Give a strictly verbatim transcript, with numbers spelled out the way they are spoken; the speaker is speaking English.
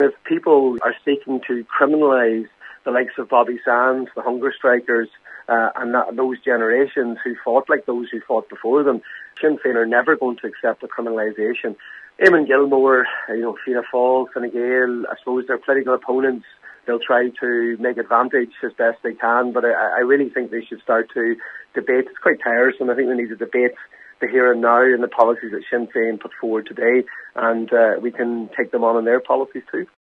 If people are seeking to criminalise the likes of Bobby Sands, the hunger strikers, uh, and that, those generations who fought like those who fought before them, Sinn Féin are never going to accept the criminalisation. Eamon Gilmore, you know, Fianna Fáil, Fine Gael, I suppose their political opponents, they'll try to make advantage as best they can, but I, I really think they should start to debate. It's quite tiresome. I think we need to debate the here and now and the policies that Sinn Féin put forward today, and uh, we can take them on in their policies too.